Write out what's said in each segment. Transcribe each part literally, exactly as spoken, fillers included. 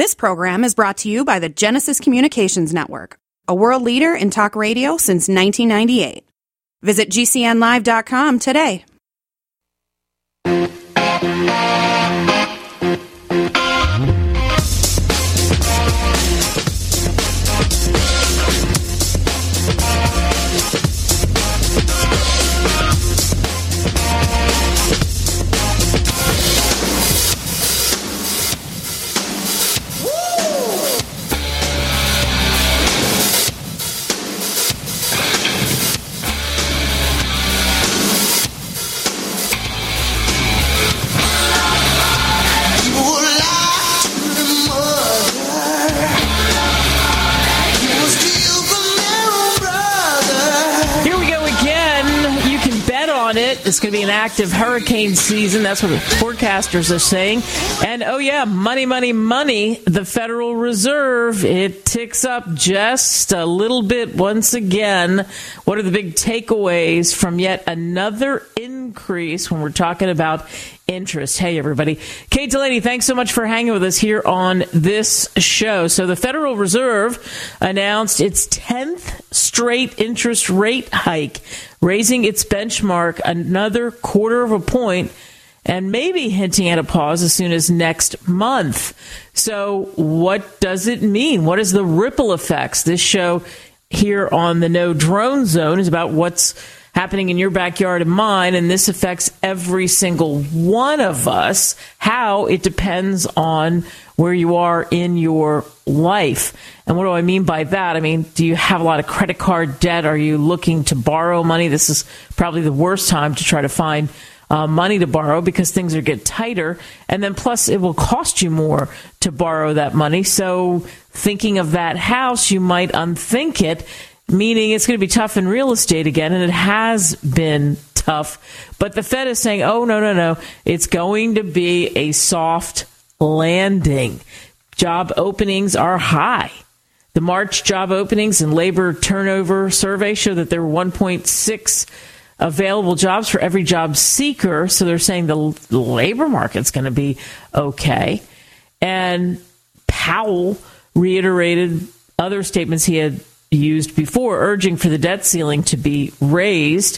This program is brought to you by the Genesis Communications Network, a world leader in talk radio since nineteen ninety-eight. Visit G C N live dot com today. It's going to be an active hurricane season. That's what the forecasters are saying. And, oh, yeah, money, money, money. The Federal Reserve, it ticks up just a little bit once again. What are the big takeaways from yet another increase when we're talking about interest? Hey, everybody. Kate Delaney, thanks so much for hanging with us here on this show. So the Federal Reserve announced its tenth straight interest rate hike, raising its benchmark another quarter of a point and maybe hinting at a pause as soon as next month. So what does it mean? What is the ripple effects? This show here on the No Drone Zone is about what's happening in your backyard and mine, and this affects every single one of us. How? It depends on where you are in your life. And what do I mean by that? I mean, do you have a lot of credit card debt? Are you looking to borrow money? This is probably the worst time to try to find uh, money to borrow because things are get tighter. And then plus it will cost you more to borrow that money. So thinking of that house, you might unthink it, meaning it's going to be tough in real estate again, and it has been tough. But the Fed is saying, oh, no, no, no, it's going to be a soft landing. Job openings are high. The March job openings and labor turnover survey show that there were one point six available jobs for every job seeker. So they're saying the labor market's going to be okay. And Powell reiterated other statements he had used before, urging for the debt ceiling to be raised,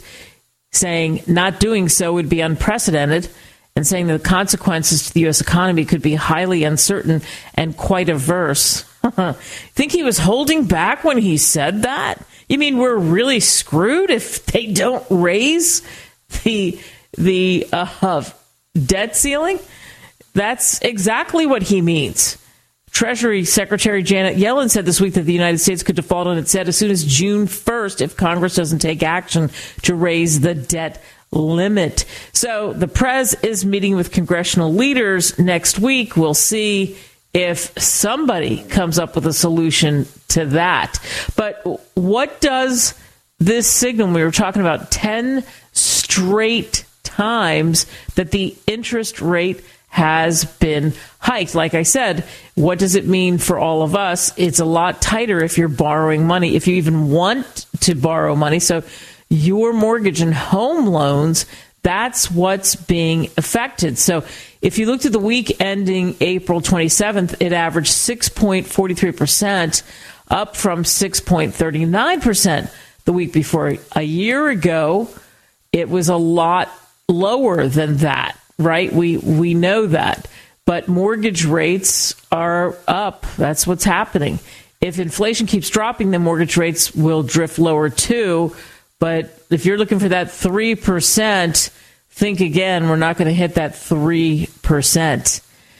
saying not doing so would be unprecedented, and saying that the consequences to the U S economy could be highly uncertain and quite adverse. Think he was holding back when he said that? You mean we're really screwed if they don't raise the the uh, debt ceiling? That's exactly what he means. Treasury Secretary Janet Yellen said this week that the United States could default on its debt as soon as June first if Congress doesn't take action to raise the debt limit. So the Prez is meeting with congressional leaders next week. We'll see if somebody comes up with a solution to that. But what does this signal? We were talking about ten straight times that the interest rate has been hiked. Like I said, what does it mean for all of us? It's a lot tighter if you're borrowing money, if you even want to borrow money. So your mortgage and home loans, that's what's being affected. So if you looked at the week ending April twenty-seventh, it averaged six point four three percent, up from six point three nine percent the week before. A year ago, it was a lot lower than that, right? We we know that. But mortgage rates are up. That's what's happening. If inflation keeps dropping, then mortgage rates will drift lower too. But if you're looking for that three percent, think again, we're not going to hit that three percent.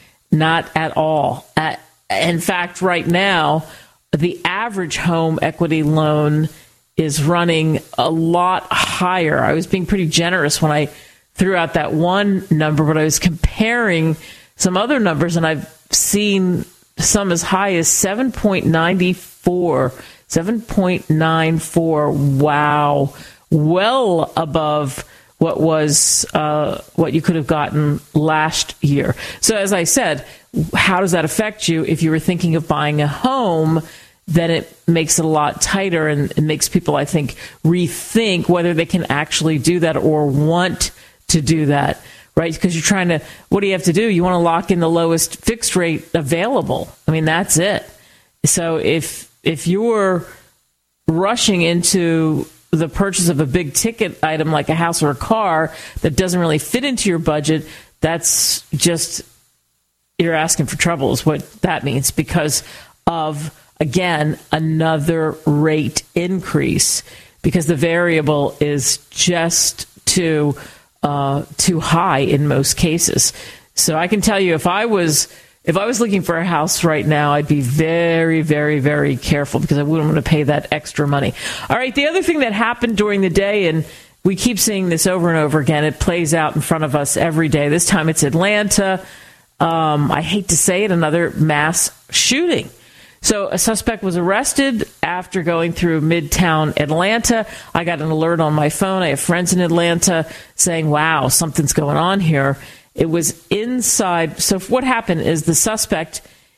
Not at all. At, in fact, right now, the average home equity loan is running a lot higher. I was being pretty generous when I threw out that one number, but I was comparing some other numbers, and I've seen some as high as seven point nine four. seven point nine four. Wow. Well above what was uh, what you could have gotten last year. So as I said, how does that affect you if you were thinking of buying a home? Then it makes it a lot tighter, and it makes people, I think, rethink whether they can actually do that or want to do that. right? Because you're trying to, what do you have to do? You want to lock in the lowest fixed rate available. I mean, that's it. So if if you're rushing into the purchase of a big ticket item like a house or a car that doesn't really fit into your budget, that's just, you're asking for trouble is what that means, because of, again, another rate increase, because the variable is just too uh, too high in most cases. So I can tell you, if I was if I was looking for a house right now, I'd be very, very, very careful, because I wouldn't want to pay that extra money. All right, the other thing that happened during the day, and we keep seeing this over and over again, it plays out in front of us every day. This time it's Atlanta. Um, I hate to say it, another mass shooting. So a suspect was arrested after going through Midtown Atlanta. I got an alert on my phone. I have friends in Atlanta saying, wow, something's going on here. It was inside. So what happened is the suspect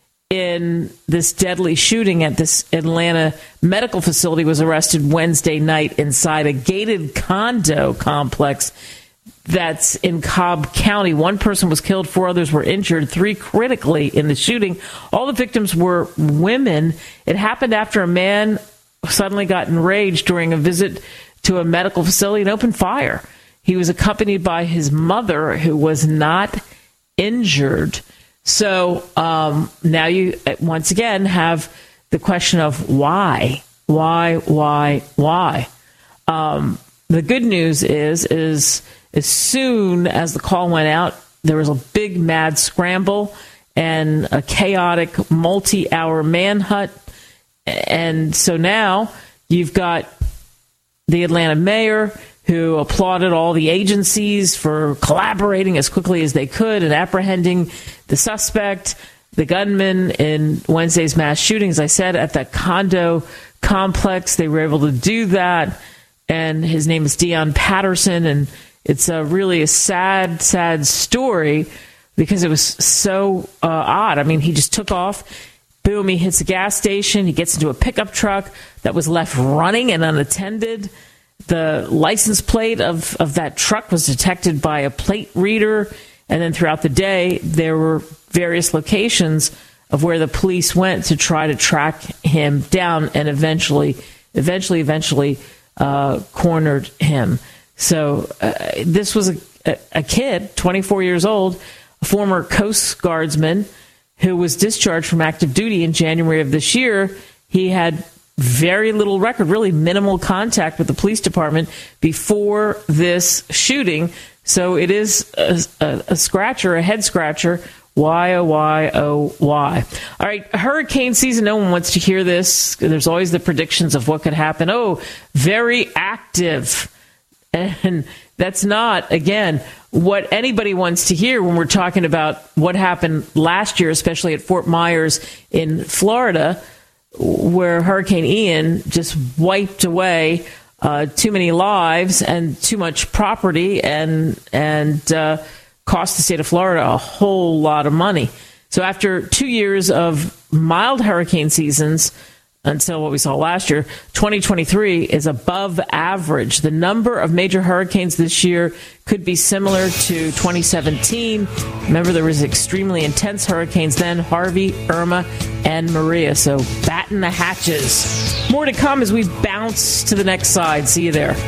in this deadly shooting at this Atlanta medical facility was arrested Wednesday night inside a gated condo complex that's in Cobb County. One person was killed, four others were injured, three critically in the shooting. All the victims were women. It happened after a man suddenly got enraged during a visit to a medical facility and opened fire. He was accompanied by his mother, who was not injured. So um, now you, once again, have the question of why, why, why, why. Um, the good news is, is as soon as the call went out, there was a big mad scramble and a chaotic multi-hour manhunt. And so now you've got the Atlanta mayor, who applauded all the agencies for collaborating as quickly as they could and apprehending the suspect, the gunman in Wednesday's mass shooting. As I said, at the condo complex, they were able to do that. And his name is Dion Patterson. And it's a really a sad, sad story, because it was so uh, odd. I mean, he just took off. Boom, he hits a gas station. He gets into a pickup truck that was left running and unattended. The license plate of, of that truck was detected by a plate reader. And then throughout the day, there were various locations of where the police went to try to track him down and eventually, eventually, eventually uh, cornered him. So uh, this was a, a, a kid, twenty-four years old, a former Coast Guardsman who was discharged from active duty in January of this year. He had very little record, really minimal contact with the police department before this shooting. So it is a, a, a scratcher, a head scratcher. Why, oh, why, oh, why? All right, hurricane season. No one wants to hear this. There's always the predictions of what could happen. Oh, very active. And that's not, again, what anybody wants to hear when we're talking about what happened last year, especially at Fort Myers in Florida, where Hurricane Ian just wiped away uh, too many lives and too much property and and uh, cost the state of Florida a whole lot of money. So after two years of mild hurricane seasons, until what we saw last year, twenty twenty-three is above average. The number of major hurricanes this year could be similar to twenty seventeen. Remember, there was extremely intense hurricanes then, Harvey, Irma, and Maria. So batten the hatches. More to come as we bounce to the next side. See you there.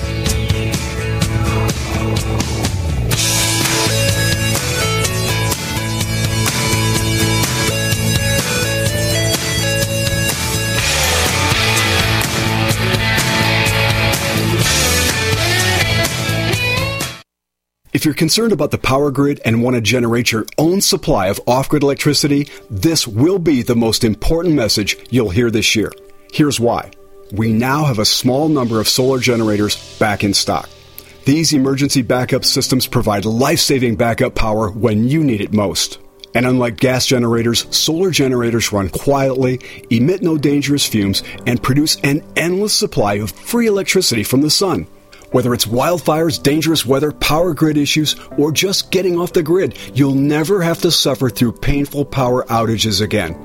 If you're concerned about the power grid and want to generate your own supply of off-grid electricity, this will be the most important message you'll hear this year. Here's why. We now have a small number of solar generators back in stock. These emergency backup systems provide life-saving backup power when you need it most. And unlike gas generators, solar generators run quietly, emit no dangerous fumes, and produce an endless supply of free electricity from the sun. Whether it's wildfires, dangerous weather, power grid issues, or just getting off the grid, you'll never have to suffer through painful power outages again.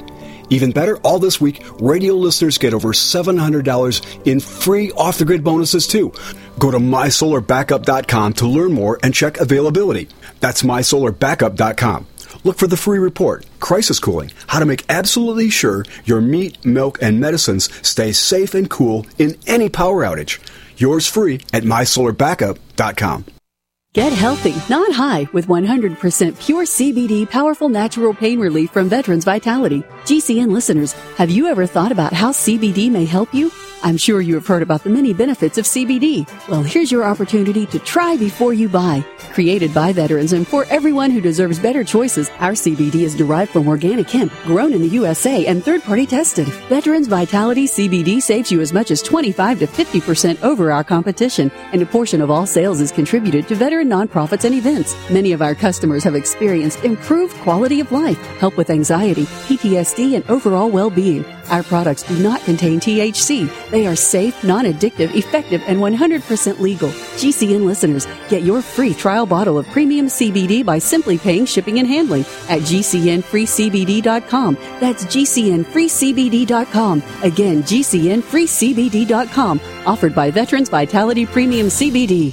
Even better, all this week, radio listeners get over seven hundred dollars in free off-the-grid bonuses, too. Go to my solar backup dot com to learn more and check availability. That's my solar backup dot com. Look for the free report, Crisis Cooling, how to make absolutely sure your meat, milk, and medicines stay safe and cool in any power outage. Yours free at my solar backup dot com. Get healthy, not high, with one hundred percent pure C B D powerful natural pain relief from Veterans Vitality. G C N listeners, have you ever thought about how C B D may help you? I'm sure you have heard about the many benefits of C B D. Well, here's your opportunity to try before you buy. Created by veterans and for everyone who deserves better choices, our C B D is derived from organic hemp, grown in the U S A and third-party tested. Veterans Vitality C B D saves you as much as twenty-five to fifty percent over our competition, and a portion of all sales is contributed to veteran nonprofits and events. Many of our customers have experienced improved quality of life, help with anxiety, P T S D, and overall well-being. Our products do not contain T H C. They are safe, non-addictive, effective, and one hundred percent legal. G C N listeners, get your free trial bottle of premium C B D by simply paying shipping and handling at G C N free C B D dot com. That's G C N free C B D dot com. Again, G C N free C B D dot com. Offered by Veterans Vitality Premium C B D.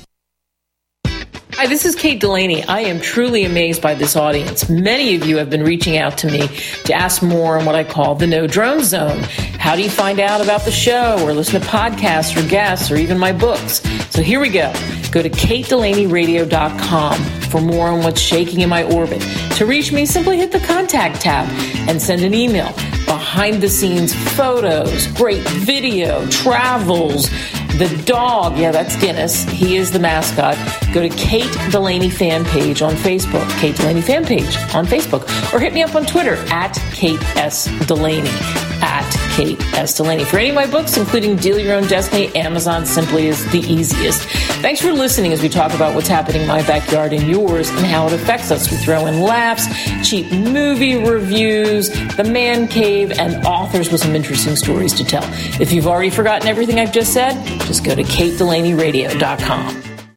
Hi, this is Kate Delaney. I am truly amazed by this audience. Many of you have been reaching out to me to ask more on what I call the No Drone Zone. How do you find out about the show or listen to podcasts or guests or even my books? So here we go. Go to kate delaney radio dot com for more on what's shaking in my orbit. To reach me, simply hit the contact tab and send an email. Behind the scenes photos, great video, travels, the dog, yeah, that's Guinness. He is the mascot. Go to Kate Delaney fan page on Facebook, Kate Delaney fan page on Facebook, or hit me up on Twitter at Kate S. Delaney, at Kate S. Delaney. For any of my books, including Deal Your Own Destiny, Amazon simply is the easiest. Thanks for listening as we talk about what's happening in my backyard and yours and how it affects us. We throw in laughs, cheap movie reviews, the man cave, and authors with some interesting stories to tell. If you've already forgotten everything I've just said, just go to kate delaney radio dot com.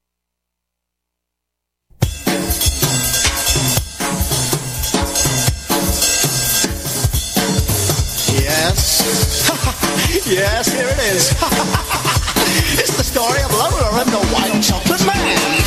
Yes. Yes, here it is. It's the story of Lola and the White Chocolate Man.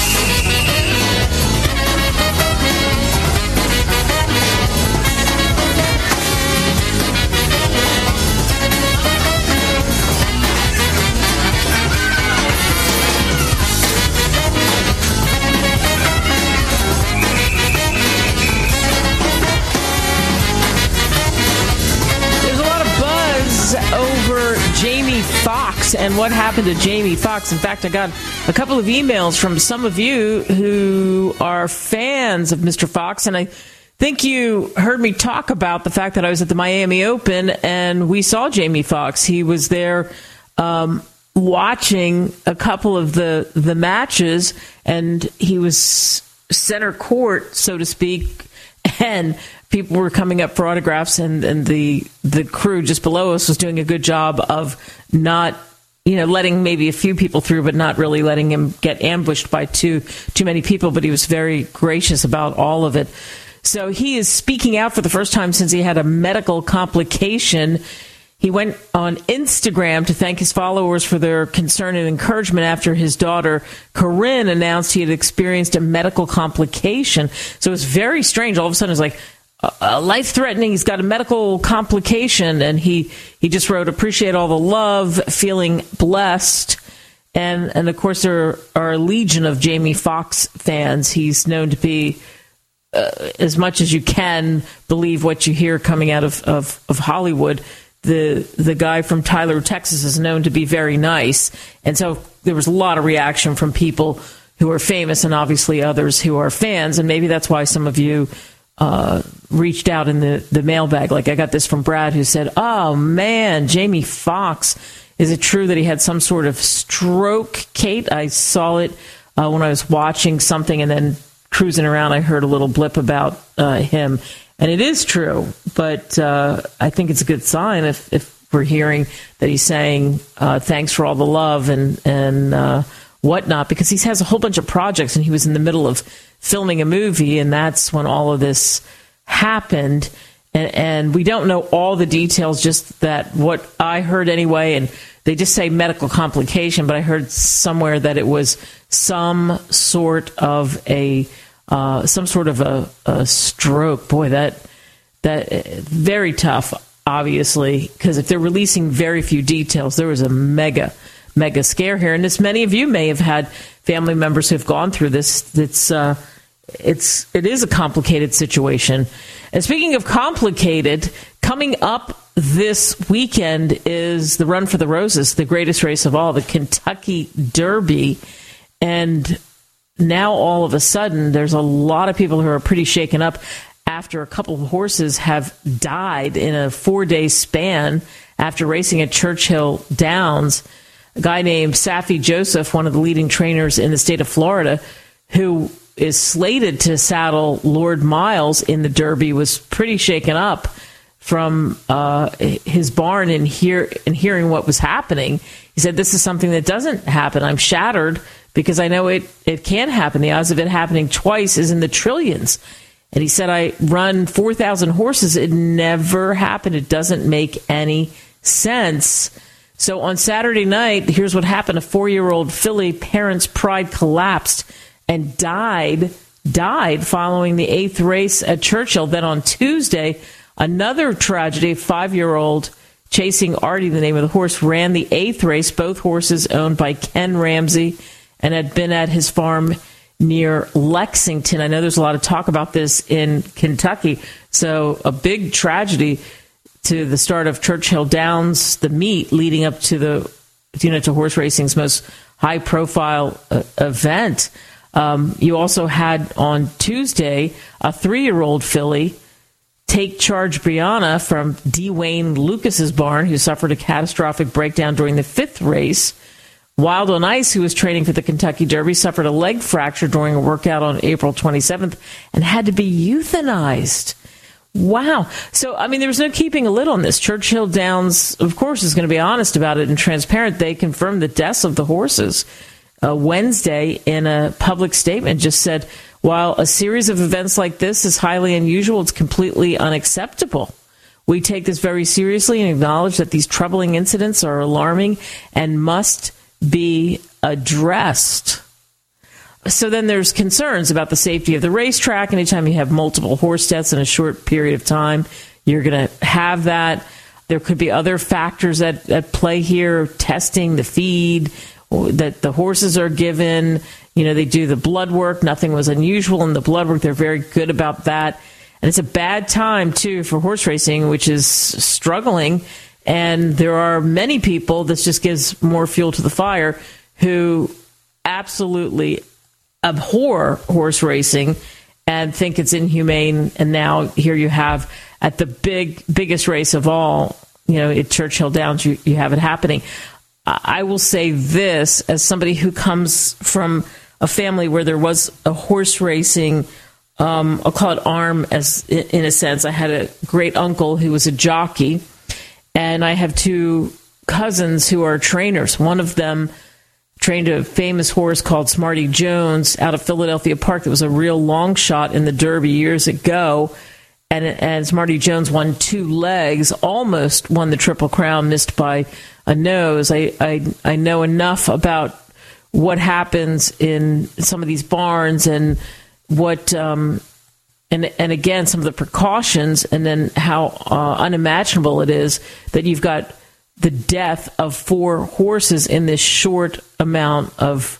Over Jamie Foxx and what happened to Jamie Foxx. In fact, I got a couple of emails from some of you who are fans of Mister Fox, and I think you heard me talk about the fact that I was at the Miami Open and we saw Jamie Foxx. He was there um, watching a couple of the, the matches, and he was center court, so to speak, and people were coming up for autographs, and, and the the crew just below us was doing a good job of not, you know, letting maybe a few people through, but not really letting him get ambushed by too too many people. But he was very gracious about all of it. So he is speaking out for the first time since he had a medical complication. He went on Instagram to thank his followers for their concern and encouragement after his daughter, Corinne, announced he had experienced a medical complication. So it was very strange. All of a sudden, it was like, Uh, life-threatening. He's got a medical complication, and he, he just wrote, appreciate all the love, feeling blessed. And, and of course, there are a legion of Jamie Foxx fans. He's known to be, uh, as much as you can believe what you hear coming out of, of, of Hollywood, the the guy from Tyler, Texas is known to be very nice. And so there was a lot of reaction from people who are famous and obviously others who are fans. And maybe that's why some of you Uh, reached out in the, the mailbag. Like I got this from Brad, who said, oh, man, Jamie Foxx. Is it true that he had some sort of stroke, Kate? I saw it uh, when I was watching something, and then cruising around, I heard a little blip about uh, him. And it is true, but uh, I think it's a good sign if, if we're hearing that he's saying uh, thanks for all the love and, and uh, whatnot, because he has a whole bunch of projects, and he was in the middle of filming a movie, and that's when all of this happened. And, and we don't know all the details, just that what I heard anyway, and they just say medical complication, but I heard somewhere that it was some sort of a uh, some sort of a, a stroke. Boy, that that very tough, obviously, because if they're releasing very few details, there was a mega, mega scare here. And as many of you may have had family members who've gone through this, it's uh, it's it is a complicated situation. And speaking of complicated, coming up this weekend is the Run for the Roses, the greatest race of all, the Kentucky Derby. And now all of a sudden, there's a lot of people who are pretty shaken up after a couple of horses have died in a four-day span after racing at Churchill Downs. A guy named Safi Joseph, one of the leading trainers in the state of Florida, who is slated to saddle Lord Miles in the Derby, was pretty shaken up from uh, his barn and hear and hearing what was happening. He said, "This is something that doesn't happen. I'm shattered because I know it, it can happen. The odds of it happening twice is in the trillions." And he said, "I run four thousand horses. It never happened. It doesn't make any sense." So on Saturday night, here's what happened. A four-year-old filly, Parents' Pride, collapsed and died, died following the eighth race at Churchill. Then on Tuesday, another tragedy, a five-year-old Chasing Artie, the name of the horse, ran the eighth race, both horses owned by Ken Ramsey, and had been at his farm near Lexington. I know there's a lot of talk about this in Kentucky. So a big tragedy to the start of Churchill Downs, the meet leading up to the, you know, to horse racing's most high-profile uh, event. Um, you also had on Tuesday a three-year-old filly, Take Charge Brianna, from D. Wayne Lucas's barn, who suffered a catastrophic breakdown during the fifth race. Wild on Ice, who was training for the Kentucky Derby, suffered a leg fracture during a workout on April twenty-seventh and had to be euthanized. Wow. So, I mean, there was no keeping a lid on this. Churchill Downs, of course, is going to be honest about it and transparent. They confirmed the deaths of the horses uh, Wednesday in a public statement, just said, while a series of events like this is highly unusual, it's completely unacceptable. We take this very seriously and acknowledge that these troubling incidents are alarming and must be addressed. So then there's concerns about the safety of the racetrack. Anytime you have multiple horse deaths in a short period of time, you're going to have that. There could be other factors at, at play here, testing the feed that the horses are given. You know, they do the blood work. Nothing was unusual in the blood work. They're very good about that. And it's a bad time, too, for horse racing, which is struggling. And there are many people, this just gives more fuel to the fire, who absolutely abhor horse racing and think it's inhumane. And now here you have, at the big biggest race of all, you know, at Churchill Downs, you, you have it happening. I will say this, as somebody who comes from a family where there was a horse racing, um, I'll call it arm, as in a sense. I had a great uncle who was a jockey, and I have two cousins who are trainers. One of them trained a famous horse called Smarty Jones out of Philadelphia Park that was a real long shot in the Derby years ago. And, and Smarty Jones won two legs, almost won the Triple Crown, missed by a nose. I, I, I know enough about what happens in some of these barns and what, um, and, and again, some of the precautions, and then how uh, unimaginable it is that you've got the death of four horses in this short amount of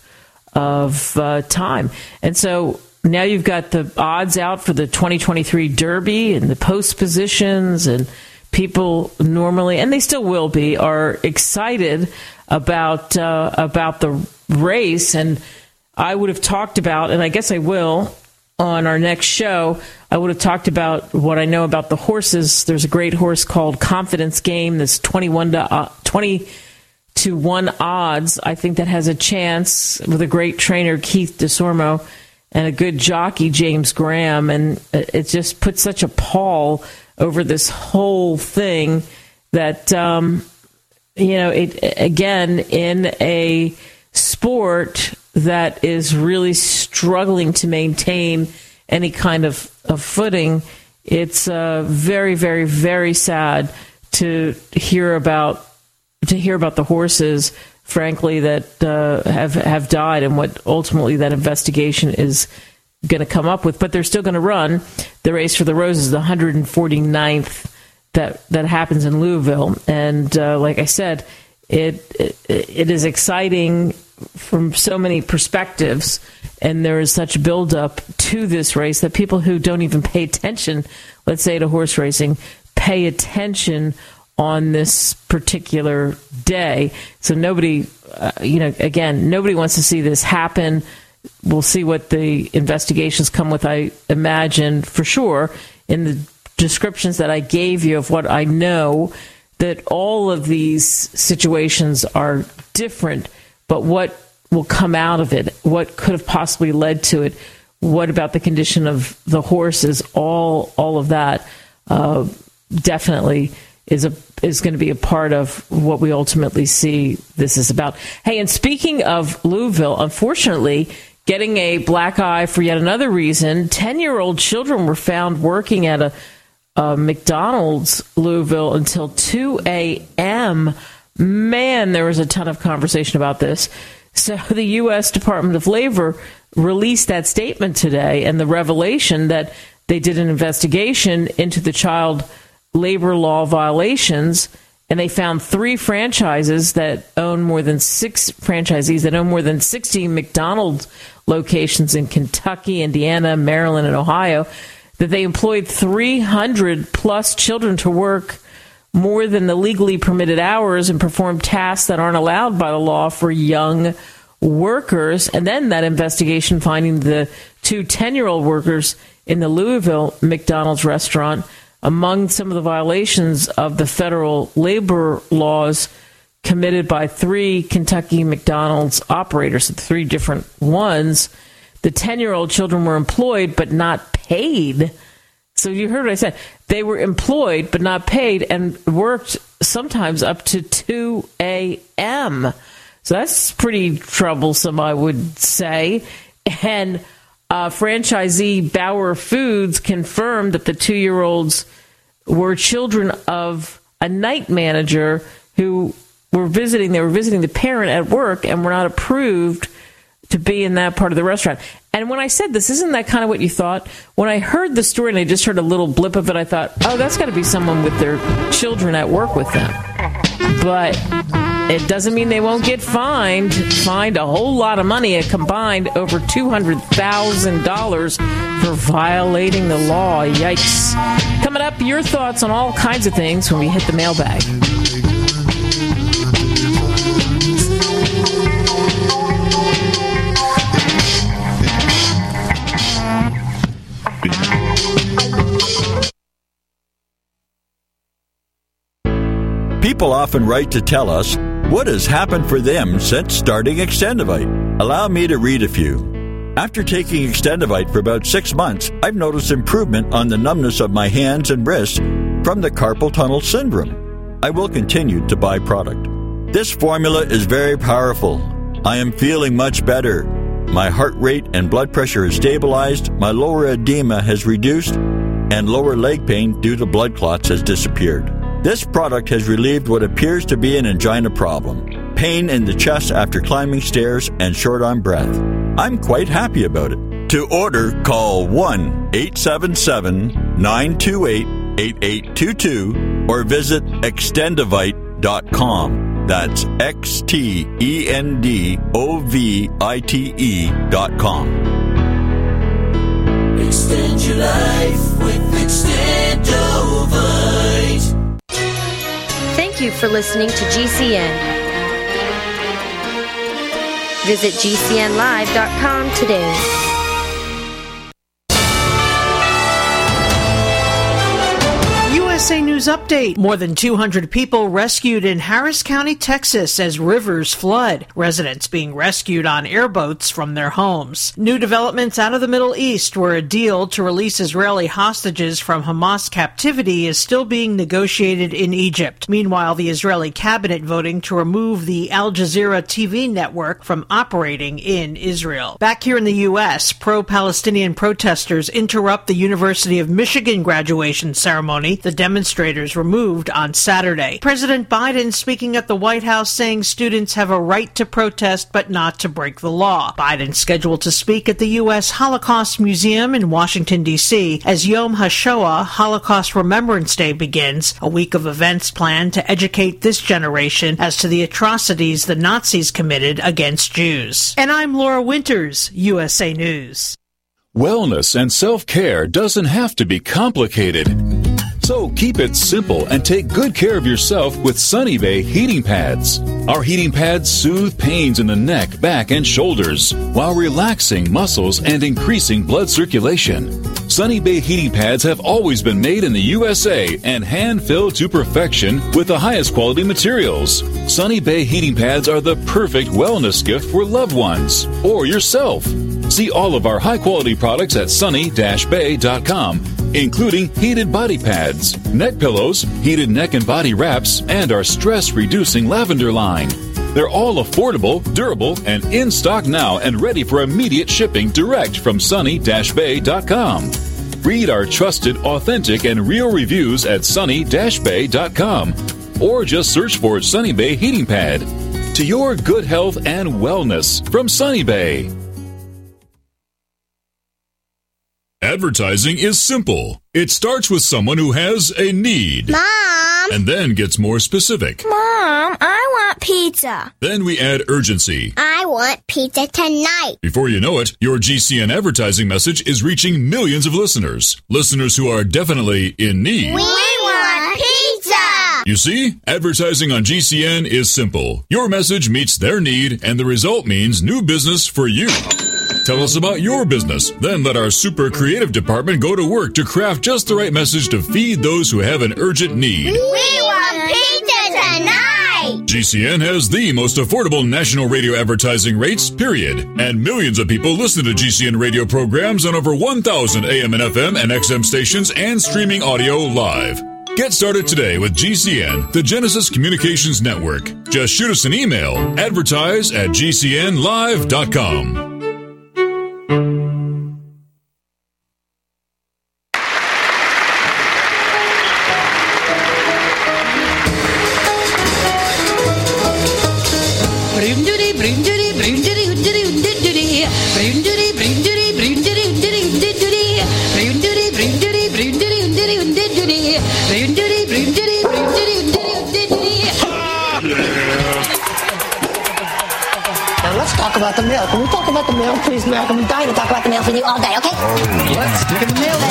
of uh, time. And so now you've got the odds out for the twenty twenty-three Derby and the post positions, and people normally, and they still will be, are excited about uh, about the race. And I would have talked about, and I guess I will, on our next show, I would have talked about what I know about the horses. There's a great horse called Confidence Game. That's twenty-one to uh, twenty to one odds. I think that has a chance with a great trainer, Keith DeSormo, and a good jockey, James Graham. And it just puts such a pall over this whole thing that, um, you know, it again, in a sport that is really struggling to maintain any kind of, of footing, it's uh, very, very, very sad to hear about to hear about the horses, frankly, that uh, have have died, and what ultimately that investigation is going to come up with. But they're still going to run the Race for the Roses, the one hundred forty-ninth that that happens in Louisville. And uh, like I said, it, it it is exciting from so many perspectives, and there is such buildup to this race that people who don't even pay attention, let's say to horse racing, pay attention on this particular day. So nobody, uh, you know, again, nobody wants to see this happen. We'll see what the investigations come with, I imagine, for sure, in the descriptions that I gave you of what I know, that all of these situations are different, but what will come out of it, what could have possibly led to it, what about the condition of the horses, all all of that uh, definitely is a is going to be a part of what we ultimately see this is about. Hey, and speaking of Louisville, unfortunately, getting a black eye for yet another reason, ten-year-old children were found working at a Uh, McDonald's Louisville until two a.m. Man, there was a ton of conversation about this. So the U S Department of Labor released that statement today, and the revelation that they did an investigation into the child labor law violations, and they found three franchises that own more than six franchisees that own more than sixty McDonald's locations in Kentucky, Indiana, Maryland, and Ohio, that they employed three hundred plus children to work more than the legally permitted hours and perform tasks that aren't allowed by the law for young workers. And then that investigation finding the two ten-year-old workers in the Louisville McDonald's restaurant among some of the violations of the federal labor laws committed by three Kentucky McDonald's operators, three different ones. The ten-year-old children were employed but not paid. So you heard what I said. They were employed but not paid and worked sometimes up to two a.m. So that's pretty troublesome, I would say. And uh, franchisee Bauer Foods confirmed that the two-year-olds were children of a night manager who were visiting. They were visiting the parent at work and were not approved to be in that part of the restaurant. And when I said this, isn't that kind of what you thought? When I heard the story and I just heard a little blip of it, I thought, oh, that's got to be someone with their children at work with them. But it doesn't mean they won't get fined. Fined a whole lot of money, a combined over two hundred thousand dollars for violating the law. Yikes. Coming up, your thoughts on all kinds of things when we hit the mailbag. People often write to tell us what has happened for them since starting Extendivite. Allow me to read a few. After taking Extendivite for about six months, I've noticed improvement on the numbness of my hands and wrists from the carpal tunnel syndrome. I will continue to buy product. This formula is very powerful. I am feeling much better. My heart rate and blood pressure is stabilized, my lower edema has reduced, and lower leg pain due to blood clots has disappeared. This product has relieved what appears to be an angina problem, pain in the chest after climbing stairs, and short on breath. I'm quite happy about it. To order, call one eight seven seven, nine two eight, eight eight two two or visit extendivite dot com. That's X T E N D O V I T E dot com. Extend your life with Extendovite. Thank you for listening to G C N. Visit G C N live dot com today. U S A News News update. More than two hundred people rescued in Harris County, Texas as rivers flood. Residents being rescued on airboats from their homes. New developments out of the Middle East, where a deal to release Israeli hostages from Hamas captivity is still being negotiated in Egypt. Meanwhile, the Israeli cabinet voting to remove the Al Jazeera T V network from operating in Israel. Back here in the U S, pro-Palestinian protesters interrupt the University of Michigan graduation ceremony. The demonstrators were moved on Saturday. President Biden speaking at the White House saying students have a right to protest but not to break the law. Biden scheduled to speak at the U S Holocaust Museum in Washington, D C as Yom HaShoah, Holocaust Remembrance Day, begins, a week of events planned to educate this generation as to the atrocities the Nazis committed against Jews. And I'm Laura Winters, U S A News. Wellness and self-care doesn't have to be complicated. So keep it simple and take good care of yourself with Sunny Bay heating pads. Our heating pads soothe pains in the neck, back, and shoulders while relaxing muscles and increasing blood circulation. Sunny Bay heating pads have always been made in the U S A and hand-filled to perfection with the highest quality materials. Sunny Bay heating pads are the perfect wellness gift for loved ones or yourself. See all of our high-quality products at sunny dash bay dot com, including heated body pads, neck pillows, heated neck and body wraps, and our stress-reducing lavender line. They're all affordable, durable, and in stock now and ready for immediate shipping direct from sunny dash bay dot com. Read our trusted, authentic, and real reviews at sunny dash bay dot com or just search for Sunny Bay Heating Pad. To your good health and wellness from Sunny Bay. Advertising is simple. It starts with someone who has a need. Mom! And then gets more specific. Mom, I want pizza. Then we add urgency. I want pizza tonight. Before you know it, your G C N advertising message is reaching millions of listeners. Listeners who are definitely in need. We want pizza! You see, advertising on G C N is simple. Your message meets their need, and the result means new business for you. Tell us about your business. Then let our super creative department go to work to craft just the right message to feed those who have an urgent need. We want pizza tonight! G C N has the most affordable national radio advertising rates, period. And millions of people listen to G C N radio programs on over one thousand A M and F M and X M stations and streaming audio live. Get started today with G C N, the Genesis Communications Network. Just shoot us an email, advertise at g c n live dot com. Talk about the mail. Can we talk about the mail, please, Mac? I'm dying to talk about the mail with you all day, okay? Oh, yeah. Let's stick in the mail.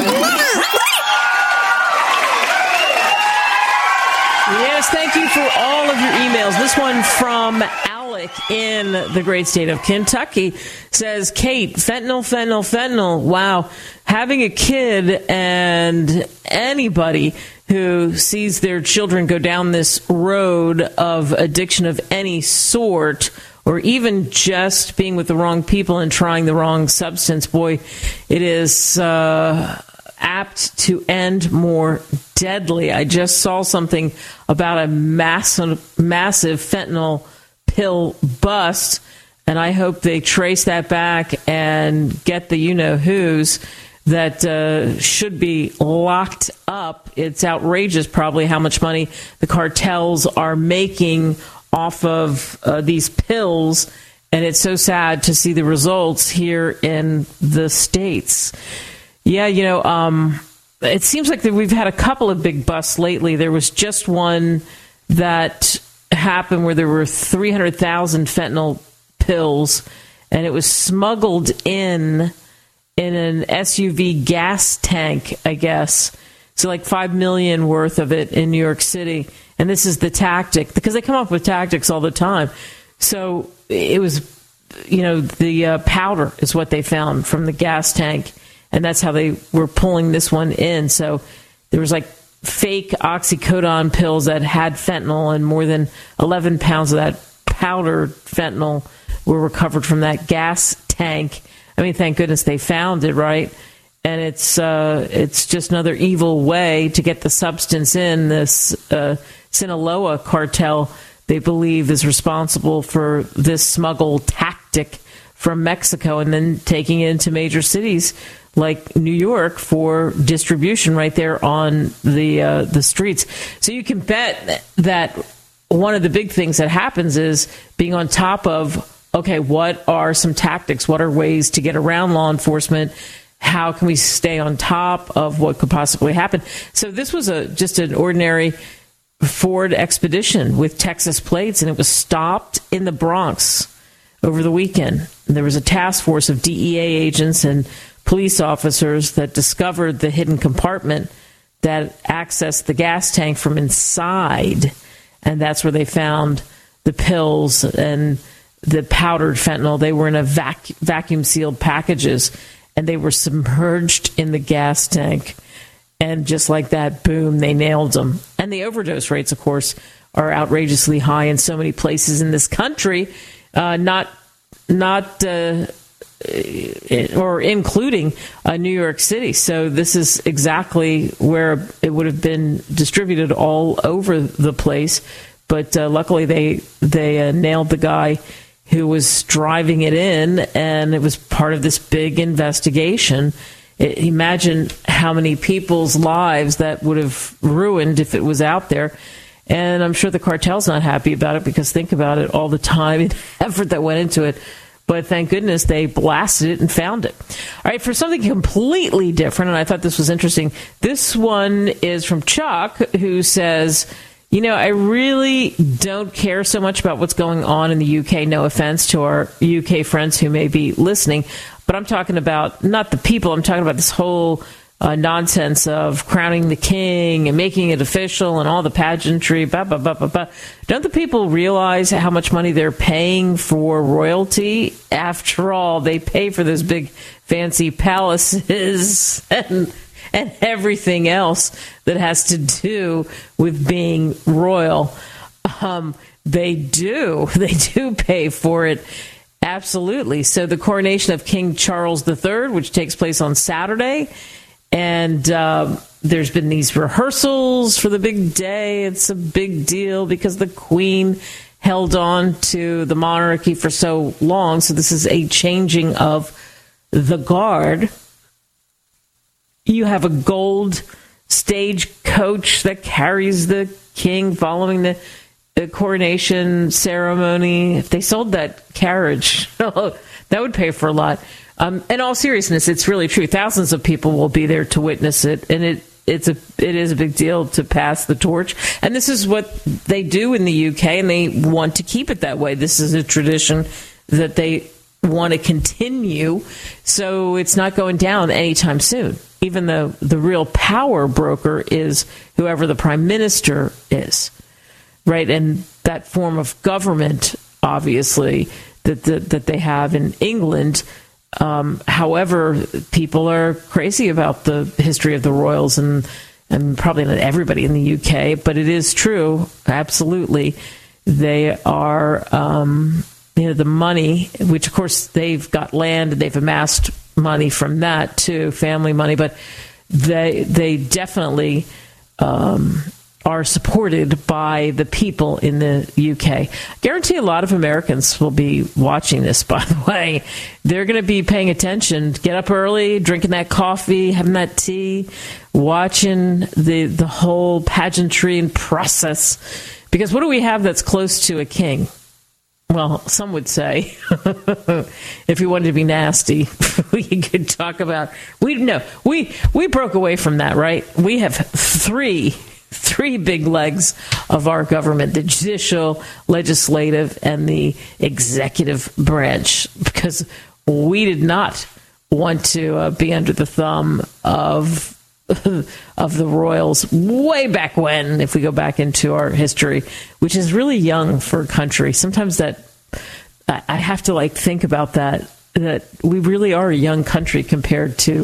Yes, thank you for all of your emails. This one from Alec in the great state of Kentucky says, Kate, fentanyl, fentanyl, fentanyl. Wow. Having a kid and anybody who sees their children go down this road of addiction of any sort, or even just being with the wrong people and trying the wrong substance, boy, it is uh, apt to end more deadly. I just saw something about a massive, massive fentanyl pill bust, and I hope they trace that back and get the you-know-whos that uh, should be locked up. It's outrageous probably how much money the cartels are making off of uh, these pills, and it's so sad to see the results here in the States. Yeah, you know, um, it seems like that we've had a couple of big busts lately. There was just one that happened where there were three hundred thousand fentanyl pills, and it was smuggled in in an S U V gas tank, I guess. So like five million worth of it in New York City. And this is the tactic, because they come up with tactics all the time. So it was, you know, the uh, powder is what they found from the gas tank. And that's how they were pulling this one in. So there was like fake oxycodone pills that had fentanyl, and more than eleven pounds of that powdered fentanyl were recovered from that gas tank. I mean, thank goodness they found it, right? And it's uh, it's just another evil way to get the substance in. This uh, Sinaloa cartel, they believe, is responsible for this smuggle tactic from Mexico and then taking it into major cities like New York for distribution right there on the uh, the streets. So you can bet that one of the big things that happens is being on top of, okay, what are some tactics? What are ways to get around law enforcement? How can we stay on top of what could possibly happen? So this was a just an ordinary Ford Expedition with Texas plates, and it was stopped in the Bronx over the weekend. There was a task force of D E A agents and police officers that discovered the hidden compartment that accessed the gas tank from inside, and that's where they found the pills and the powdered fentanyl. They were in a vac- vacuum-sealed packages, and they were submerged in the gas tank. And just like that, boom, they nailed them. And the overdose rates, of course, are outrageously high in so many places in this country, uh, not not uh, or including uh, New York City. So this is exactly where it would have been distributed all over the place. But uh, luckily, they they uh, nailed the guy who was driving it in, and it was part of this big investigation. It, imagine how many people's lives that would have ruined if it was out there. And I'm sure the cartel's not happy about it, because think about it, all the time and effort that went into it. But thank goodness they blasted it and found it. All right, for something completely different, and I thought this was interesting, this one is from Chuck, who says, you know, I really don't care so much about what's going on in the U K. No offense to our U K friends who may be listening. But I'm talking about not the people. I'm talking about this whole uh, nonsense of crowning the king and making it official and all the pageantry. Blah, blah, blah, blah, blah. Don't the people realize how much money they're paying for royalty? After all, they pay for those big fancy palaces and and everything else that has to do with being royal. Um, they do. They do pay for it. Absolutely. So the coronation of King Charles the Third, which takes place on Saturday, and uh, there's been these rehearsals for the big day. It's a big deal because the Queen held on to the monarchy for so long. So this is a changing of the guard. You have a gold stage coach that carries the king following the, the coronation ceremony. If they sold that carriage, that would pay for a lot. Um, in all seriousness, it's really true. Thousands of people will be there to witness it, and it it's a it is a big deal to pass the torch. And this is what they do in the U K, and they want to keep it that way. This is a tradition that they want to continue, so it's not going down anytime soon, even though the real power broker is whoever the prime minister is, right? And that form of government, obviously, that that, that they have in England. Um, however, people are crazy about the history of the royals, and, and probably not everybody in the U K, but it is true, absolutely. They are... Um, You know, the money, which, of course, they've got land and they've amassed money from that, too, family money. But they they definitely um, are supported by the people in the U K. I guarantee a lot of Americans will be watching this, by the way. They're going to be paying attention. Get up early, drinking that coffee, having that tea, watching the, the whole pageantry and process. Because what do we have that's close to a king? Well, some would say, if you wanted to be nasty, we could talk about, we no, we we broke away from that, right? We have three, three big legs of our government, the judicial, legislative, and the executive branch, because we did not want to uh, be under the thumb of of the royals way back when, if we go back into our history, which is really young for a country. Sometimes that I have to like think about that, that we really are a young country compared to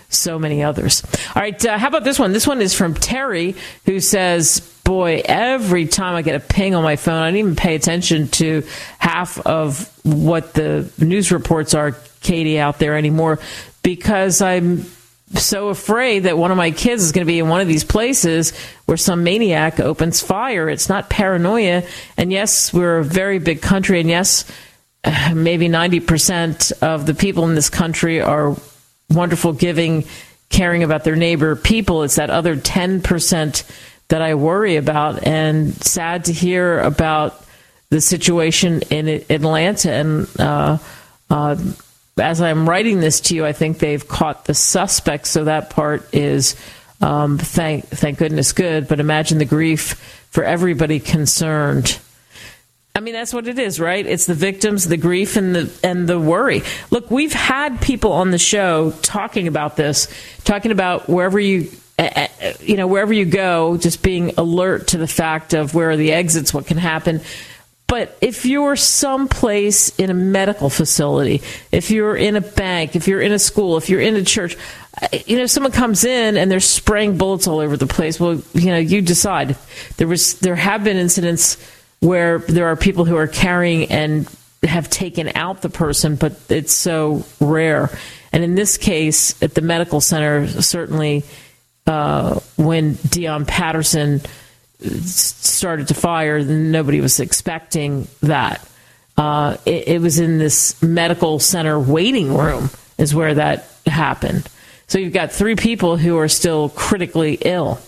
so many others. All right, uh, how about this one? This one is from Terry, who says, boy, every time I get a ping on my phone, I don't even pay attention to half of what the news reports are, Katie, out there anymore, because I'm so afraid that one of my kids is going to be in one of these places where some maniac opens fire. It's not paranoia. And yes, we're a very big country. And yes, maybe ninety percent of the people in this country are wonderful, giving, caring about their neighbor people. It's that other ten percent that I worry about, and sad to hear about the situation in Atlanta. And uh, uh, as I'm writing this to you, I think they've caught the suspect, so that part is, um, thank thank goodness, good. But imagine the grief for everybody concerned. I mean, that's what it is, right? It's the victims, the grief, and the and the worry. Look, we've had people on the show talking about this, talking about wherever you, uh, you know, wherever you go, just being alert to the fact of where are the exits, what can happen. But if you're someplace in a medical facility, if you're in a bank, if you're in a school, if you're in a church, you know, someone comes in and they're spraying bullets all over the place. Well, you know, you decide. There was, there have been incidents where there are people who are carrying and have taken out the person, but it's so rare. And in this case, at the medical center, certainly uh, when Deion Patterson started to fire, nobody was expecting that. Uh, it, it was in this medical center waiting room is where that happened. So you've got three people who are still critically ill.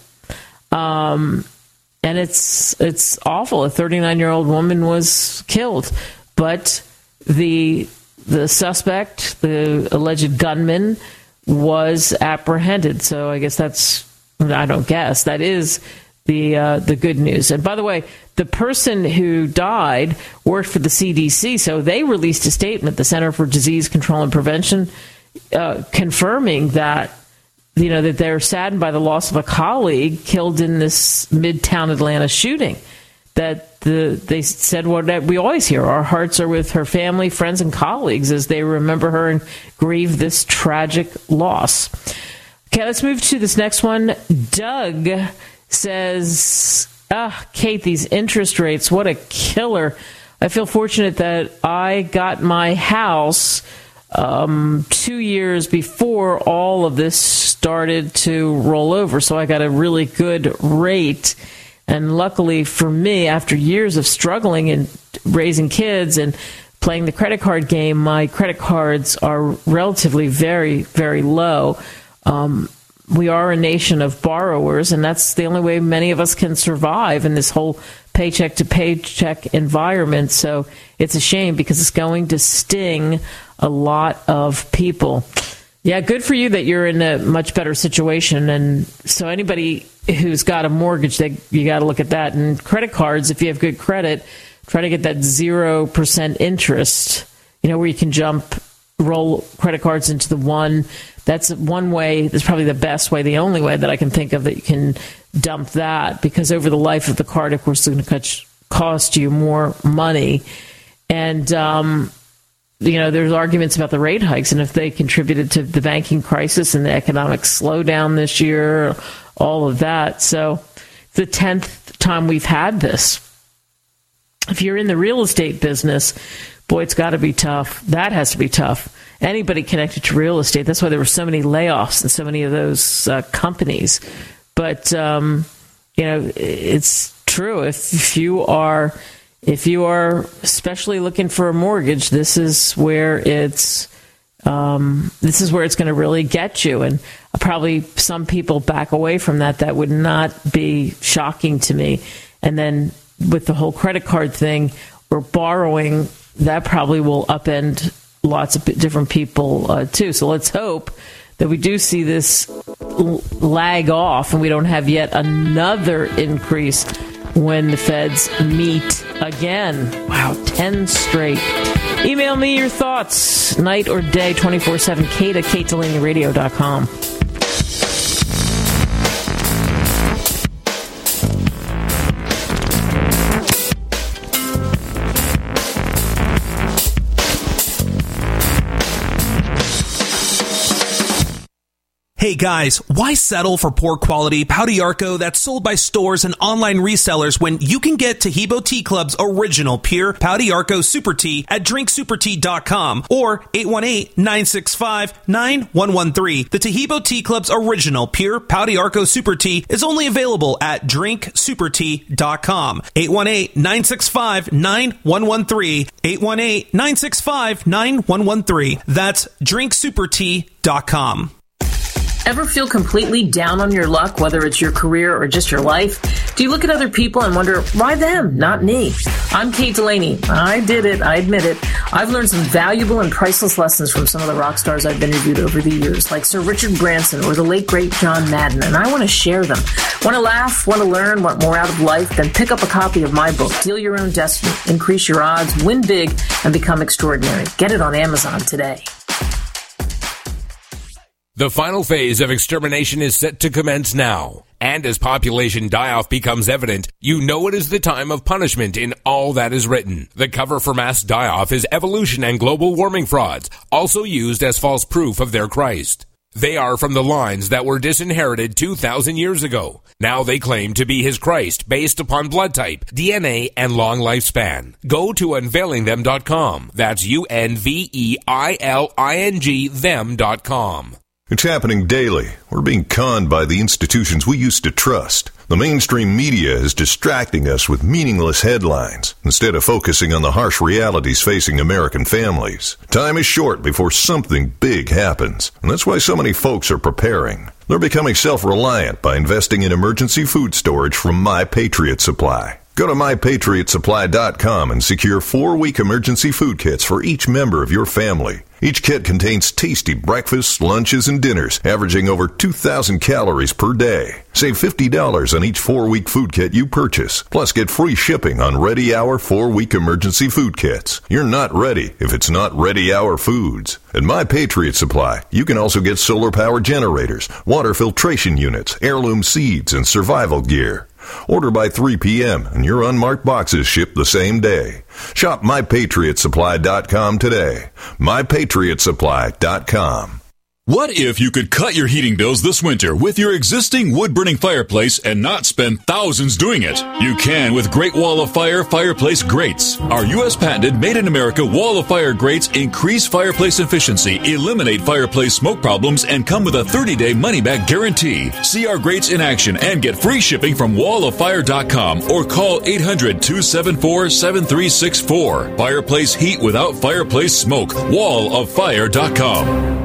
Um, and it's it's awful. A thirty-nine-year-old woman was killed, but the the suspect, the alleged gunman, was apprehended. So I guess that's, I don't guess, that is the uh, the good news. And by the way, the person who died worked for the C D C, so they released a statement, the Center for Disease Control and Prevention, uh, confirming that, you know, that they're saddened by the loss of a colleague killed in this Midtown Atlanta shooting. That the they said what we always hear: our hearts are with her family, friends, and colleagues as they remember her and grieve this tragic loss. Okay, let's move to this next one. Doug says, ah, Kate, these interest rates, what a killer. I feel fortunate that I got my house um, two years before all of this started to roll over. So I got a really good rate. And luckily for me, after years of struggling and raising kids and playing the credit card game, my credit cards are relatively very, very low. Um, We are a nation of borrowers, and that's the only way many of us can survive in this whole paycheck to paycheck environment. So it's a shame because it's going to sting a lot of people. Yeah, good for you that you're in a much better situation. And so anybody who's got a mortgage, they, you got to look at that. And credit cards, if you have good credit, try to get that zero percent interest, you know, where you can jump, roll credit cards into the one. That's one way, that's probably the best way, the only way that I can think of that you can dump that, because over the life of the card, of course, it's going to cost you more money. And, um, you know, there's arguments about the rate hikes and if they contributed to the banking crisis and the economic slowdown this year, all of that. So it's the tenth time we've had this. If you're in the real estate business, boy, it's got to be tough. That has to be tough. Anybody connected to real estate. That's why there were so many layoffs in so many of those uh, companies. But, um, you know, it's true. If, if you are, if you are especially looking for a mortgage, this is where it's, um, this is where it's going to really get you. And probably some people back away from that. That would not be shocking to me. And then with the whole credit card thing or borrowing, that probably will upend lots of different people uh, too. So let's hope that we do see this l- lag off and we don't have yet another increase when the feds meet again. Wow, ten straight. Email me your thoughts, night or day, twenty-four seven, Kate at Kate Delaney Radio dot com. Hey guys, why settle for poor quality Pau d'Arco that's sold by stores and online resellers when you can get Taheebo Tea Club's original pure Pau d'Arco Super Tea at drink super tea dot com or eight one eight, nine six five, nine one one three. The Taheebo Tea Club's original pure Pau d'Arco Super Tea is only available at drink super tea dot com. eight one eight, nine six five, nine one one three. eight one eight, nine six five, nine one one three. That's drink super tea dot com. Ever feel completely down on your luck, whether it's your career or just your life? Do you look at other people and wonder, why them, not me? I'm Kate Delaney. I did it. I admit it. I've learned some valuable and priceless lessons from some of the rock stars I've interviewed over the years, like Sir Richard Branson or the late, great John Madden, and I want to share them. Want to laugh, want to learn, want more out of life? Then pick up a copy of my book, Deal Your Own Destiny, Increase Your Odds, Win Big, and Become Extraordinary. Get it on Amazon today. The final phase of extermination is set to commence now. And as population die-off becomes evident, you know it is the time of punishment in all that is written. The cover for mass die-off is evolution and global warming frauds, also used as false proof of their Christ. They are from the lines that were disinherited two thousand years ago. Now they claim to be his Christ based upon blood type, D N A, and long lifespan. Go to unveiling them dot com. That's U N V E I L I N G them dot com. It's happening daily. We're being conned by the institutions we used to trust. The mainstream media is distracting us with meaningless headlines instead of focusing on the harsh realities facing American families. Time is short before something big happens, and that's why so many folks are preparing. They're becoming self-reliant by investing in emergency food storage from My Patriot Supply. Go to my patriot supply dot com and secure four-week emergency food kits for each member of your family. Each kit contains tasty breakfasts, lunches, and dinners, averaging over two thousand calories per day. Save fifty dollars on each four-week food kit you purchase. Plus, get free shipping on Ready Hour four-week emergency food kits. You're not ready if it's not Ready Hour foods. At My Patriot Supply, you can also get solar power generators, water filtration units, heirloom seeds, and survival gear. Order by three p.m. and your unmarked boxes ship the same day. Shop my patriot supply dot com today. my patriot supply dot com. What if you could cut your heating bills this winter with your existing wood-burning fireplace and not spend thousands doing it? You can with Great Wall of Fire fireplace grates. Our U S patented made-in-America Wall of Fire grates increase fireplace efficiency, eliminate fireplace smoke problems, and come with a thirty-day money-back guarantee. See our grates in action and get free shipping from wall of fire dot com or call eight hundred, two seven four, seven three six four. Fireplace heat without fireplace smoke. wall of fire dot com.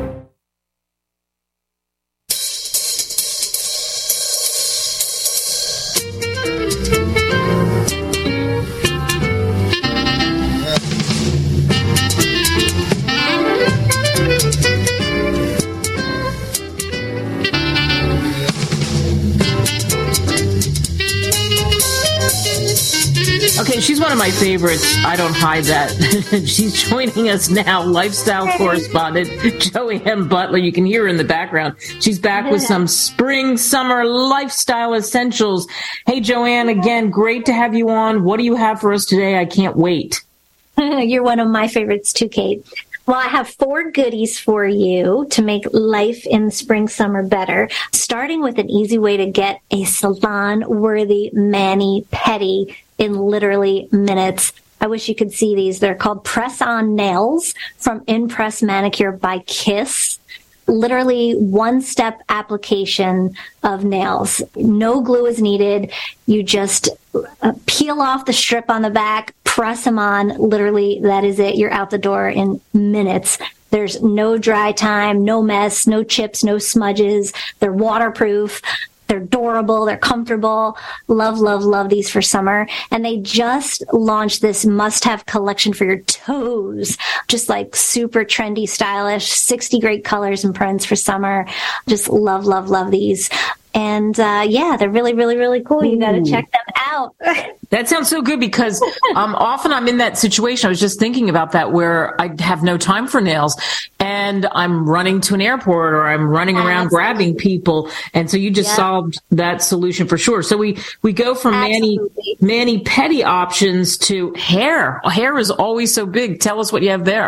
Okay, she's one of my favorites. I don't hide that. She's joining us now, lifestyle correspondent Joanne Butler. You can hear her in the background. She's back with some spring, summer lifestyle essentials. Hey, Joanne, again, great to have you on. What do you have for us today? I can't wait. You're one of my favorites too, Kate. Well, I have four goodies for you to make life in the spring, summer better, starting with an easy way to get a salon-worthy mani-pedi in literally minutes. I wish you could see these. They're called Press-On Nails from Impress Manicure by Kiss. Literally one-step application of nails. No glue is needed. You just uh, peel off the strip on the back, press them on. Literally, that is it. You're out the door in minutes. There's no dry time, no mess, no chips, no smudges. They're waterproof. They're durable. They're comfortable. Love, love, love these for summer. And they just launched this must-have collection for your toes. Just like super trendy, stylish, sixty great colors and prints for summer. Just love, love, love these. And uh, yeah, they're really, really, really cool. You got to check them out. That sounds so good because um, often I'm in that situation. I was just thinking about that where I have no time for nails and I'm running to an airport or I'm running around Absolutely. grabbing people. And so you just yeah. solved that solution for sure. So we, we go from mani, mani-pedi options to hair. Hair is always so big. Tell us what you have there.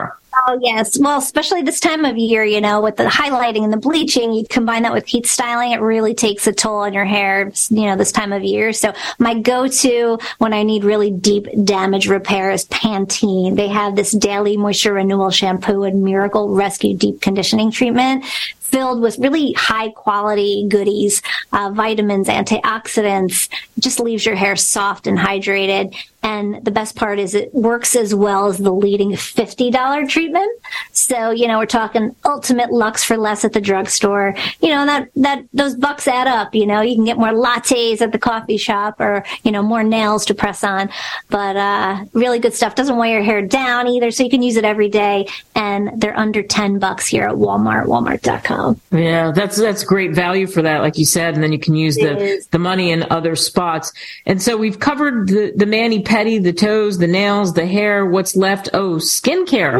Oh, yes. Well, especially this time of year, you know, with the highlighting and the bleaching, you combine that with heat styling, it really takes a toll on your hair, you know, this time of year. So my go-to when I need really deep damage repair is Pantene. They have this daily moisture renewal shampoo and Miracle Rescue Deep Conditioning Treatment, filled with really high quality goodies, uh, vitamins, antioxidants, just leaves your hair soft and hydrated. And the best part is it works as well as the leading fifty dollars treatment. So, you know, we're talking ultimate Lux for less at the drugstore. You know, that, that, those bucks add up, you know, you can get more lattes at the coffee shop or, you know, more nails to press on. But, uh, really good stuff. Doesn't weigh your hair down either. So you can use it every day. And they're under ten bucks here at Walmart, walmart dot com. Yeah, that's, that's great value for that, like you said. And then you can use the, the money in other spots. And so we've covered the, the mani-pedi, the toes, the nails, the hair. What's left? Oh, skincare.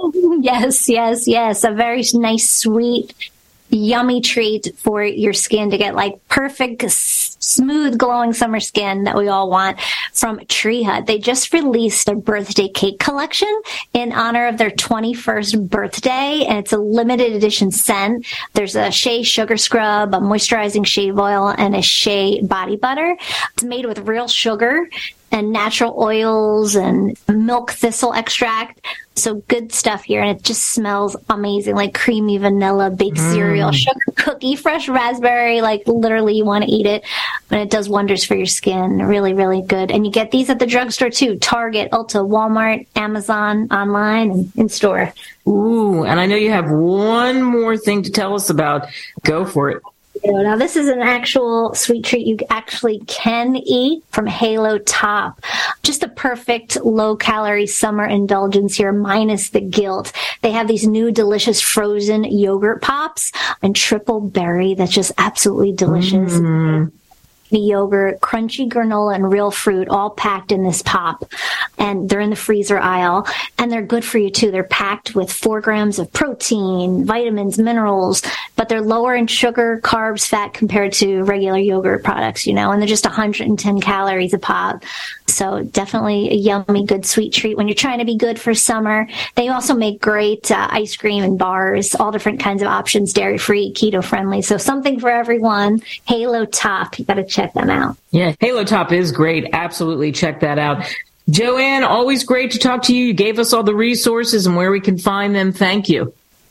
Yes, yes, yes. A very nice, sweet, yummy treat for your skin to get like perfect, s- smooth, glowing summer skin that we all want from Tree Hut. They just released their birthday cake collection in honor of their twenty-first birthday, and it's a limited edition scent. There's a shea sugar scrub, a moisturizing shave oil, and a shea body butter. It's made with real sugar and natural oils and milk thistle extract. So good stuff here. And it just smells amazing, like creamy vanilla, baked mm. cereal, sugar cookie, fresh raspberry. Like literally you want to eat it. But it does wonders for your skin. Really, really good. And you get these at the drugstore too. Target, Ulta, Walmart, Amazon, online, and in store. Ooh, and I know you have one more thing to tell us about. Go for it. Now, this is an actual sweet treat you actually can eat from Halo Top. Just a perfect low-calorie summer indulgence here, minus the guilt. They have these new delicious frozen yogurt pops and triple berry that's just absolutely delicious. Mm. The yogurt, crunchy granola, and real fruit all packed in this pop. And they're in the freezer aisle. And they're good for you, too. They're packed with four grams of protein, vitamins, minerals, but they're lower in sugar, carbs, fat compared to regular yogurt products, you know, and they're just one hundred ten calories a pop. So definitely a yummy, good, sweet treat when you're trying to be good for summer. They also make great uh, ice cream and bars, all different kinds of options, dairy-free, keto-friendly. So something for everyone. Halo Top. You got to check them out. Yeah, Halo Top is great. Absolutely check that out. Joanne, always great to talk to you. You gave us all the resources and where we can find them. Thank you.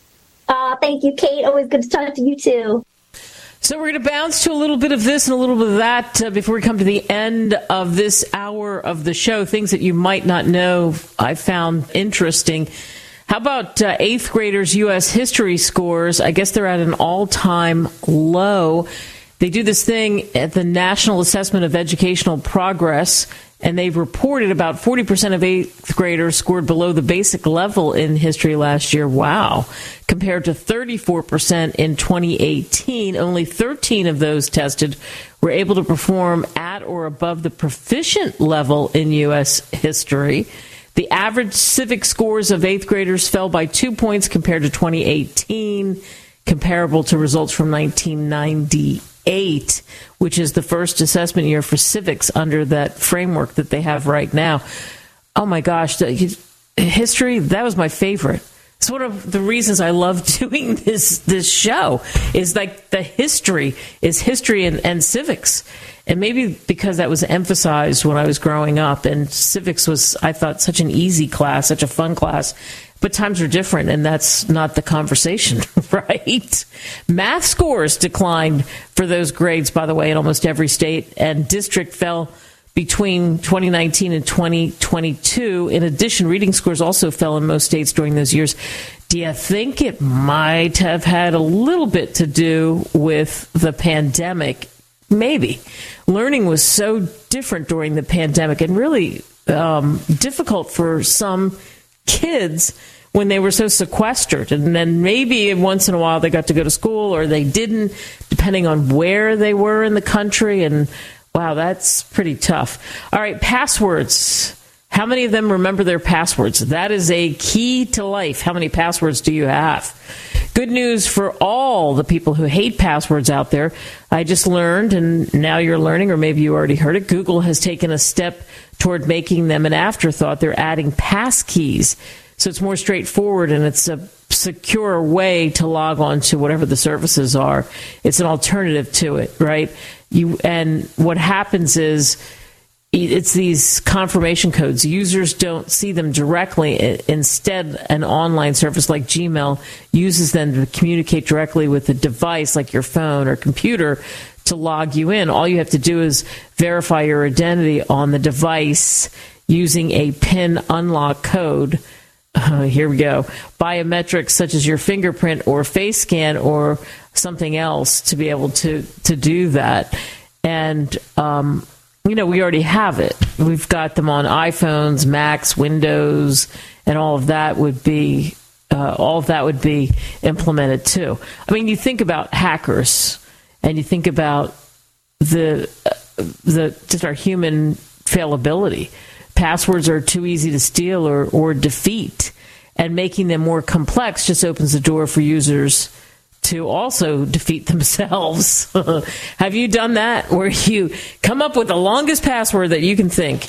Uh, thank you, Kate. Always good to talk to you, too. So we're going to bounce to a little bit of this and a little bit of that uh, before we come to the end of this hour of the show. Things that you might not know I found interesting. How about uh, eighth graders' U S history scores? I guess they're at an all-time low. They do this thing at the National Assessment of Educational Progress, and they've reported about forty percent of eighth graders scored below the basic level in history last year. Wow. Compared to thirty-four percent in twenty eighteen. Only thirteen of those tested were able to perform at or above the proficient level in U S history. The average civic scores of eighth graders fell by two points compared to twenty eighteen, comparable to results from nineteen ninety-eight, which is the first assessment year for civics under that framework that they have right now. Oh my gosh, the history, that was my favorite. It's one of the reasons I love doing this this show, is like the history is history and, and civics. And maybe because that was emphasized when I was growing up, and civics was, I thought, such an easy class, such a fun class. But times are different, and that's not the conversation, right? Math scores declined for those grades, by the way, in almost every state, and district fell between twenty nineteen and twenty twenty-two. In addition, reading scores also fell in most states during those years. Do you think it might have had a little bit to do with the pandemic? Maybe. Learning was so different during the pandemic, and really um, difficult for some kids when they were so sequestered. And then maybe once in a while they got to go to school, or they didn't, depending on where they were in the country. And wow, that's pretty tough. All right, passwords. How many of them remember their passwords? That is a key to life. How many passwords do you have? Good news for all the people who hate passwords out there. I just learned, and now you're learning, or maybe you already heard it, Google has taken a step toward making them an afterthought. They're adding passkeys So it's more straightforward, and it's a secure way to log on to whatever the services are. It's an alternative to it, right? You and what happens is it's these confirmation codes. Users don't see them directly. Instead, an online service like Gmail uses them to communicate directly with a device like your phone or computer to log you in. All you have to do is verify your identity on the device using a PIN unlock code. Uh, here we go. Biometrics such as your fingerprint or face scan or something else to be able to, to do that. And, um, you know, we already have it. We've got them on iPhones, Macs, Windows, and all of that would be, uh, all of that would be implemented too. I mean, you think about hackers and you think about the, uh, the, just our human fallibility. Passwords are too easy to steal or, or defeat, and making them more complex just opens the door for users to also defeat themselves. Have you done that, where you come up with the longest password that you can think,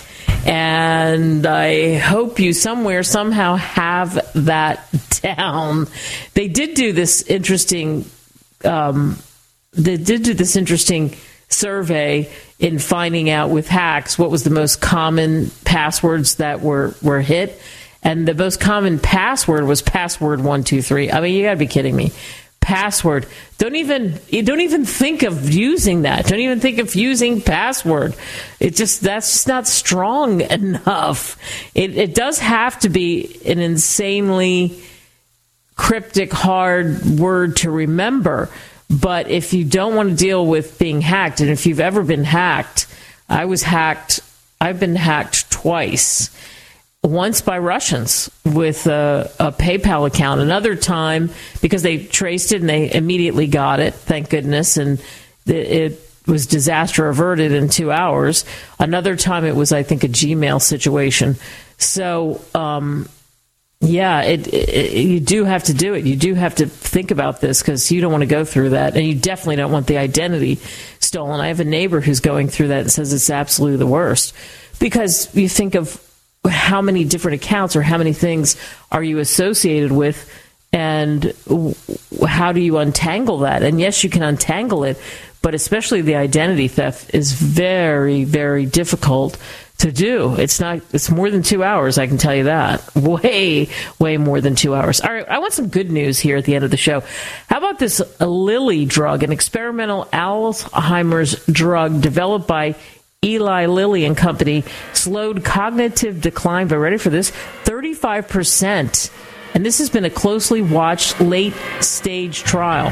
and I hope you somewhere somehow have that down? They did do this interesting um, they did do this interesting survey in finding out with hacks what was the most common passwords that were, were hit. And the most common password was password one two three. I mean, you gotta be kidding me. Password. Don't even you don't even think of using that. Don't even think of using password. It just that's just not strong enough. It it does have to be an insanely cryptic, hard word to remember. But if you don't want to deal with being hacked, and if you've ever been hacked, I was hacked. I've been hacked twice. Once by Russians with a, a PayPal account. Another time because they traced it and they immediately got it, thank goodness, and it was disaster averted in two hours. Another time it was, I think, a Gmail situation. So, um, yeah, it, it, you do have to do it. You do have to think about this because you don't want to go through that, and you definitely don't want the identity stolen. I have a neighbor who's going through that and says it's absolutely the worst because you think of how many different accounts or how many things are you associated with, and how do you untangle that? And yes, you can untangle it, but especially the identity theft is very, very difficult to do. It's not, it's more than two hours, I can tell you that. Way, way more than two hours. All right, I want some good news here at the end of the show. How about this Lilly drug, an experimental Alzheimer's drug developed by Eli Lilly and Company, slowed cognitive decline, but ready for this, thirty-five percent. And this has been a closely watched late-stage trial.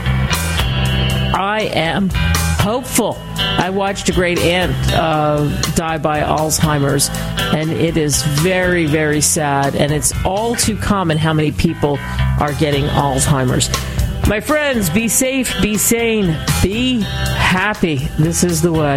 I am hopeful. I watched a great aunt uh, die by Alzheimer's, and it is very, very sad, and it's all too common how many people are getting Alzheimer's. My friends, be safe, be sane, be happy. This is the way.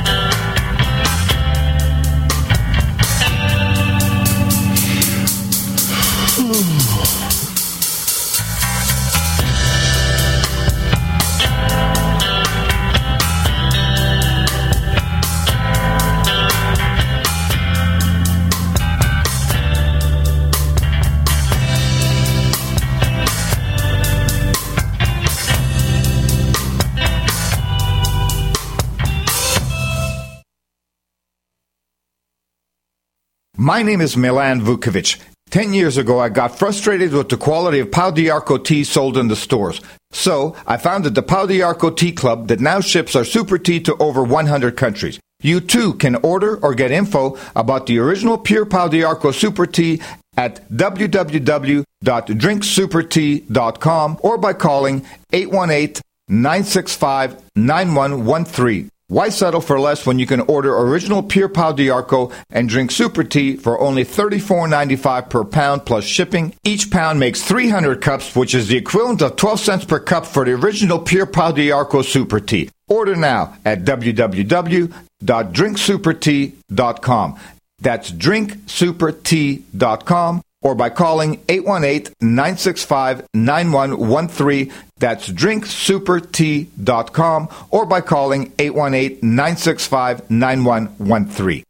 My name is Milan Vukovic. Ten years ago, I got frustrated with the quality of Pau d'Arco tea sold in the stores. So, I founded the Pau d'Arco Tea Club that now ships our super tea to over one hundred countries. You too can order or get info about the original pure Pau d'Arco super tea at w w w dot drink super tea dot com or by calling eight one eight, nine six five, nine one one three. Why settle for less when you can order original pure Pau d'Arco and drink super tea for only thirty-four ninety-five per pound plus shipping? Each pound makes three hundred cups, which is the equivalent of twelve cents per cup for the original pure Pau d'Arco super tea. Order now at w w w dot drink super tea dot com. That's drink super tea dot com or by calling eight one eight, nine six five, nine one one three. That's drink super tea dot com or by calling eight one eight, nine six five, nine one one three.